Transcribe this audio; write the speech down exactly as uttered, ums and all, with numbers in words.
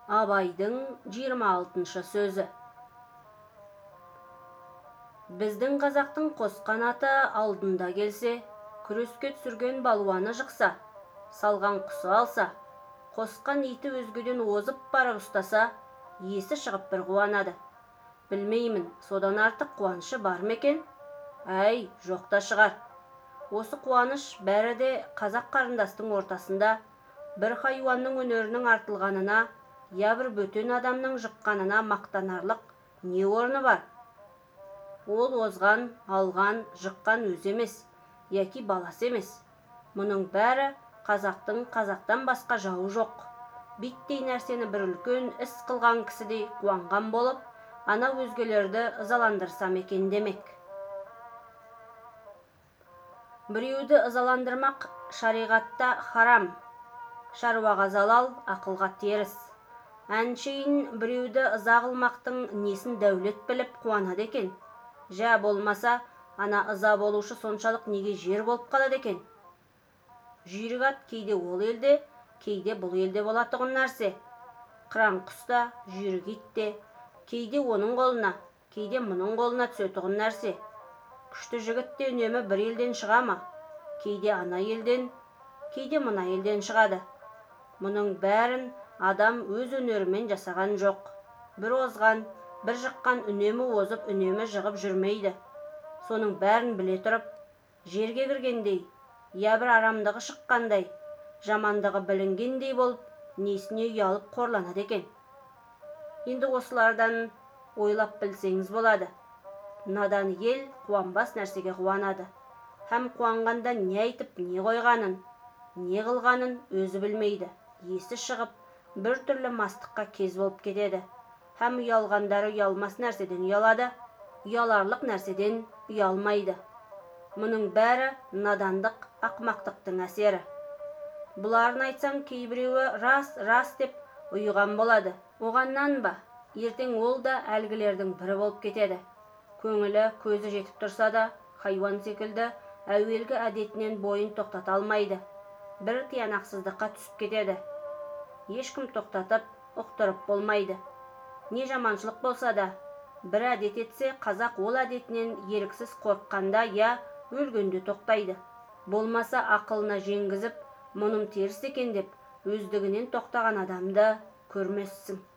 Абайдың жиырма алтыншы сөзі. Біздің қазақтың қос қанаты алдында келсе, күреске түсірген балуаны жықса, салған құсы алса, қосқан иті өзгеден озып барып ұстаса, есі шығып бір қуанады. Білмеймін, содан артық қуанышы бар ма екен? Әй, жоқта шығар. Осы қуаныш бәрі де қазақ қарындастың ортасында бір хайуанның өнерінің артылғанына, я бір бөтен адамның жыққанына мақтанарлық не орны бар? Ол озған, алған, жыққан өз емес, яки баласы емес. Мұның бәрі қазақтың қазақтан басқа жауы жоқ. Биттей нәрсені бір үлкен іс қылған кісідей қуанған болып, ана өзгелерді ызаландырсам екен демек. Біреуді ызаландырмақ шариғатта харам, шаруаға залал, ақылға теріс. Әншейін біреуді ыза қылмақтың несін дәулет біліп қуанады екен. Жә болмаса, ана ыза болушы соншалық неге жер болып қалады екен. Жүйрік ат кейде ол елде, кейде бұл елде болатұғын нәрсе. Қыран құста, жүйрік итте, кейде оның қолына, кейде мұның қолына түсетұғын нәрсе. Күшті жігітте үнемі бір елден шыға ма? Кейде ана елден, кейде мына елден шығады. Мұның бәрін адам өз өнерімен жасаған жоқ. Бір озған, бір жыққан үнемі озып, үнемі жығып жүрмейді. Соның бәрін біле тұрып, жерге кіргендей, я бір арамдығы шыққандай, жамандығы білінгендей болып, несіне ұялып қорланады екен. Енді осылардан ойлап білсеңіз болады. Надан ел қуанбас нәрсеге қуанады. Һәм қуанғанда не айтып, не қойғанын, не қылғанын өзі білмейді. Есі шығып, бір түрлі мастыққа кез болып кетеді. Һәм ұялғандары ұялмас нәрседен ұялады, ұяларлық нәрседен ұялмайды. Мұның бәрі надандық, ақмақтықтың әсері. Бұларын айтсам, кейбіреуі рас, рас деп ұйыған болады. Оғаннан ба, ертең ол да әлгілердің бірі болып кетеді. Көңілі, көзі жетіп тұрса да, хайуан секілді әуелгі әдетінен бойын тоқтата алмайды. Бір тиянақсыздыққа түсіп кетеді. Ешкім тоқтатып, ұқтырып болмайды. Не жаманшылық болса да, бір әдет етсе, қазақ ол әдетінен еріксіз қорыққанда я өлгенде тоқтайды. Болмаса ақылына жеңгізіп, мұным теріс екен деп, өздігінен тоқтаған адамды көрмессің.